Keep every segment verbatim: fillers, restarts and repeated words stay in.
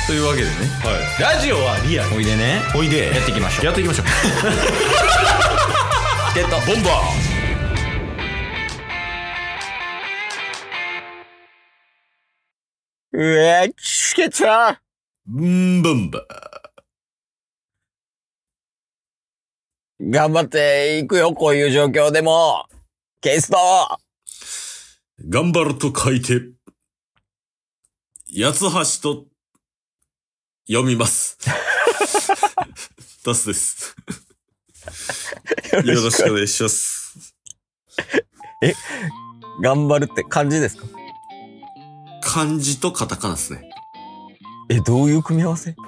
というわけでね、 はい、ラジオはリアル。 おいでね、 おいでやっていきましょう。 やっていきましょうゲットボンバー。うえチケットブンブンバー。頑張っていくよ、こういう状況でも。ケイスト頑張ると書いて、八つ橋と読みます。タスです。よろしくお願いします。 え、頑張るって漢字ですか？ 漢字とカタカナですね。 え、どういう組み合わせ？ん？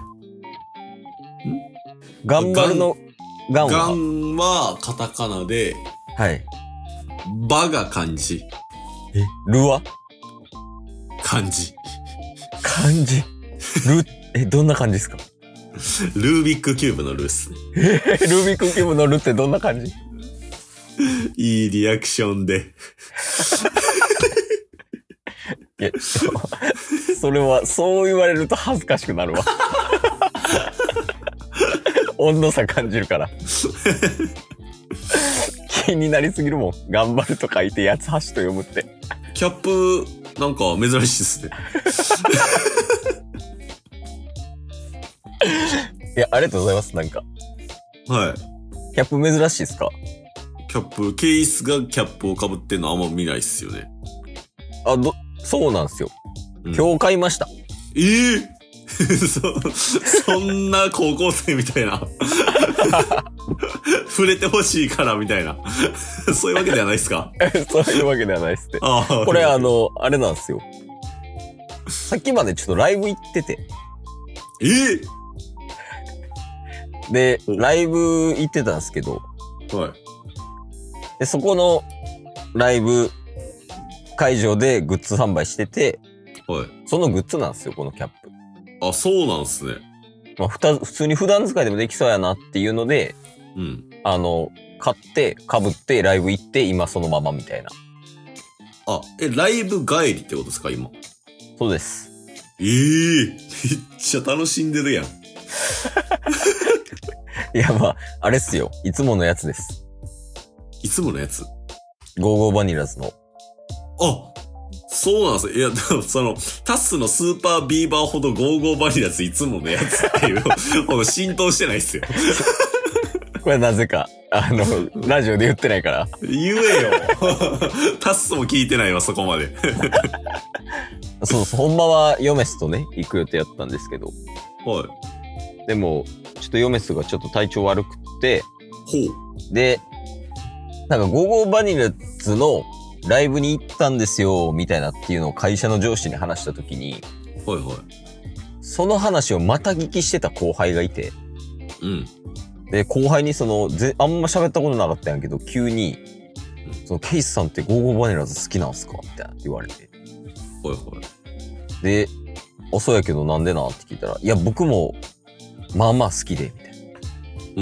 頑張るのガンは？ ガンはカタカナで、 はい。 バが漢字。 え、ルは？ 漢字。 漢字。ル、え、どんな感じですか？ ルービックキューブのルーっすね。 えー、ルービックキューブのルってどんな感じ？ いいリアクションで。 いや、それは、そう言われると恥ずかしくなるわ。温度差感じるから。気になりすぎるもん。頑張ると書いて、八つ橋と読むって。 キャップ、なんか珍しいっすね。 いや、ありがとうございます。なんか。 はい。 キャップ珍しいっすか？ キャップ、ケースがキャップを被ってんのあんま見ないっすよね。 あ、ど、そうなんすよ。 うん、 今日買いました。 ええー、そ、そんな高校生みたいな。触れてほしいからみたいな。そういうわけではないっすか？ そういうわけではないっすね。 ああ、 これあの、あれなんですよ。さっきまでちょっとライブ行ってて。 えー、 で、ライブ行ってたんですけど、 はい。 で、そこのライブ会場でグッズ販売してて、 はい。 そのグッズなんですよ、このキャップ。 あ、そうなんすね。 まあ、ふた、普通に普段使いでもできそうやなっていうので、 うん。 あの、買って、被って、ライブ行って、今そのままみたいな。 あ、え、ライブ帰りってことですか、今。 そうです。 ええー、めっちゃ楽しんでるやん。 いや、まあ、あれっすよ。いつものやつです。 いつものやつ。 ゴーゴーバニラズの。 あ、そうなんですよ。いや、でもその、タスのスーパービーバーほどゴーゴーバニラズいつものやつっていう、ほど浸透してないっすよ。 これなぜか、あの、ラジオで言ってないから。 言えよ。タスも聞いてないわ、そこまで。 そうそう、ほんまはヨメスとね、行く予定やったんですけど。 はい。 でも、ちょっとヨメスがちょっと体調悪くって、 ほう。で、なんかゴーゴーバニラズのライブに行ったんですよ、みたいなっていうのを会社の上司に話したときに、 はいはい。 その話をまた聞きしてた後輩がいて、 うん。 で、後輩にその、ぜ、あんま喋ったことなかったんやけど、急に、その、ケイスさんってゴーゴーバニラズ好きなんすかみたいなって言われて。 はいはい。 で、あ、そうやけどなんでなって聞いたら、いや、僕も、まあまあ好きで、みたいな。 うん。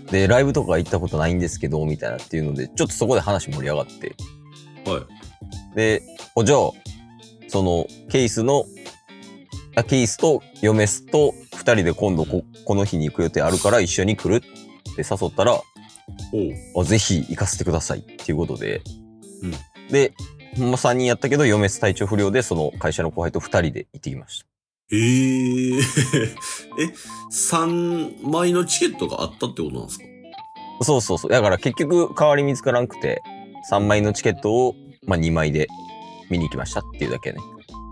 で、ライブとか行ったことないんですけど、みたいなっていうので、ちょっとそこで話盛り上がって。 はい。 で、お、じゃあ、その、ケイスの、あ、ケイスとヨメスと二人で今度こ、この日に行く予定あるから一緒に来るって誘ったら、 おあ、ぜひ行かせてくださいっていうことで、 うん。 で、ほんまさんにんやったけど、ヨメス体調不良で、その会社の後輩と二人で行ってきました。 ええー、え、さんまいのチケットがあったってことなんですか？ そうそうそう。だから結局代わり見つからんくて、さんまいのチケットを、まあ、にまいで見に行きましたっていうだけね。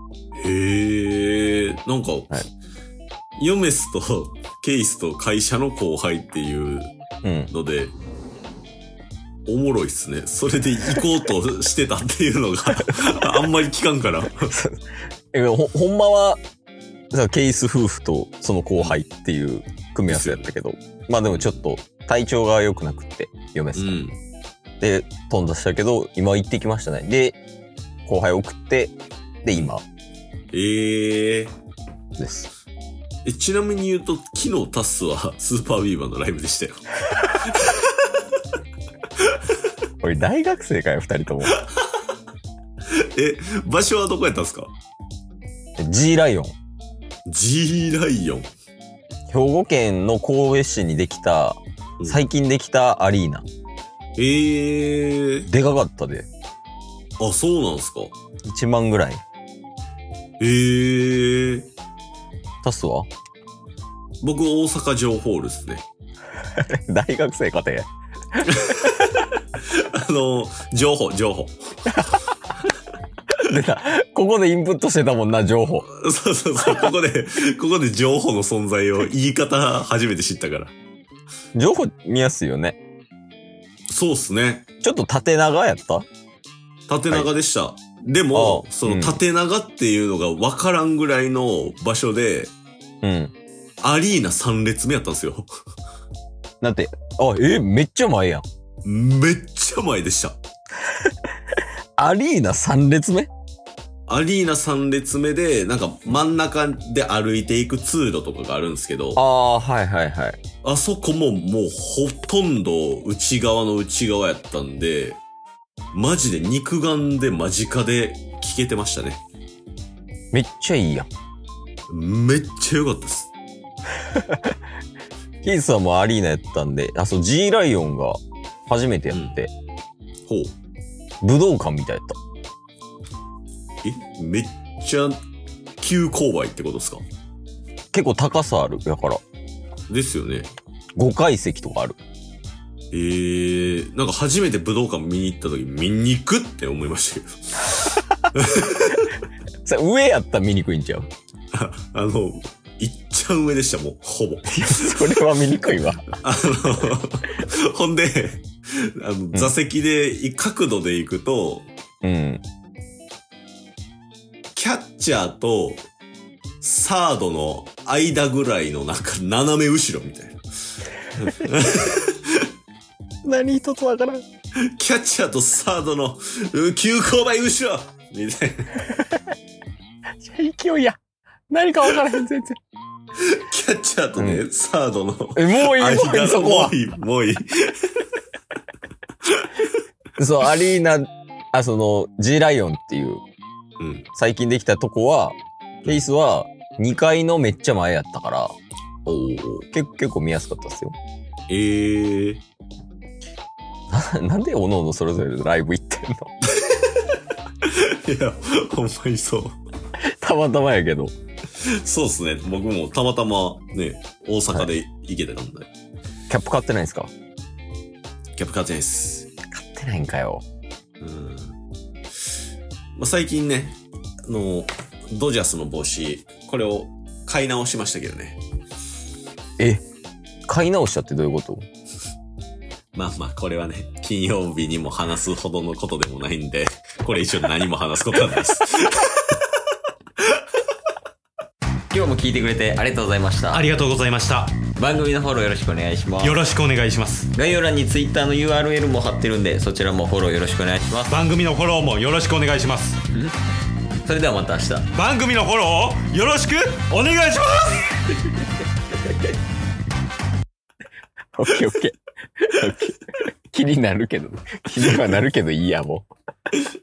へえ、なんか、 はい、 ヨメスとケイスと会社の後輩っていうので、うん、おもろいっすね。それで行こうとしてたっていうのがあんまり聞かんからほ。ほんまは、ケイス夫婦とその後輩っていう組み合わせやったけど、まあでもちょっと体調が良くなくって、ヨメスが、うん、で、飛んだしたけど、今行ってきましたね。で、後輩送って、で、今。 ええー。 です。 え、ちなみに言うと、昨日タスはスーパービーバーのライブでしたよ。 俺、大学生かよ、二人とも。 え、場所はどこやったんですか？ G ライオン。 G ライオン。 兵庫県の神戸市にできた、うん、最近できたアリーナ。 えー。 でかかったで。 あ、そうなんすか。 いちまんぐらい。 えー。 タスは？ 僕、大阪城ホールですね。 大学生かて。 あの、情報、情報。 でな、ここでインプットしてたもんな、情報。 そうそうそう、ここで、ここで情報の存在を言い方初めて知ったから。 情報見やすいよね。 そうっすね。 ちょっと縦長やった？ 縦長でした。はい、でも、その縦長っていうのが分からんぐらいの場所で、 うん。 アリーナさん列目やったんですよ。 だって、あ、え、めっちゃ前やん。 めっちゃ前でした。 アリーナさん列目？ アリーナさん列目で、なんか真ん中で歩いていく通路とかがあるんですけど。 ああ、はいはいはい。 あそこももうほとんど内側の内側やったんで、マジで肉眼で間近で聞けてましたね。 めっちゃいいやん。めっちゃ良かったです。 キースさんもアリーナやったんで、あ、そう、G ライオンが初めてやって。 うん、ほう。 武道館みたいやった。 え、めっちゃ急勾配ってことですか？ 結構高さある、だから。ですよね。 ごかい席とかある。 えー、なんか初めて武道館見に行った時見に行くって思いましたけど。 それ上やったら見にくいんちゃう？ あ, あの、いっちゃん上でした、もう、ほぼ。 それは見にくいわ。 あの、ほんで、あの、座席で、うん、角度で行くと、 うん。 キャッチャーと、サードの間ぐらいのなんか斜め後ろみたいな。 何一つわからん。 キャッチャーとサードの急勾配後ろみたいな。 勢いや。何かわからへん、全然。 キャッチャーとね、うん、サードの。 え、もういい、もういい、そこは。 もういい、もういい。 そう、アリーナ、あ、その、G ライオンっていう、 うん、 最近できたとこは、ケースはにかいのめっちゃ前やったから、 お結構、結構見やすかったですよ。 えー。 な、なんでおのおのそれぞれライブ行ってんの？いや、ほんまにそう。 たまたまやけど。 そうっすね。僕もたまたまね、大阪で行けてたんで、はい。 キャップ買ってないんすか？ キャップ買ってないっす。 買ってないんかよ。 うん。まあ、最近ね、あの、ドジャースの帽子、これを買い直しましたけどね。 え？買い直したってどういうこと？ まあまあ、これはね、金曜日にも話すほどのことでもないんで、これ一応何も話すことはないです。 今日も聞いてくれてありがとうございました。 ありがとうございました。 番組のフォローよろしくお願いします。 よろしくお願いします。 概要欄に Twitter の ユーアールエル も貼ってるんで、そちらもフォローよろしくお願いします。 番組のフォローもよろしくお願いします。 それではまた明日。 番組のフォローをよろしくお願いします。 オッケーオッケー。気になるけど、気にはなるけどいいや、もう。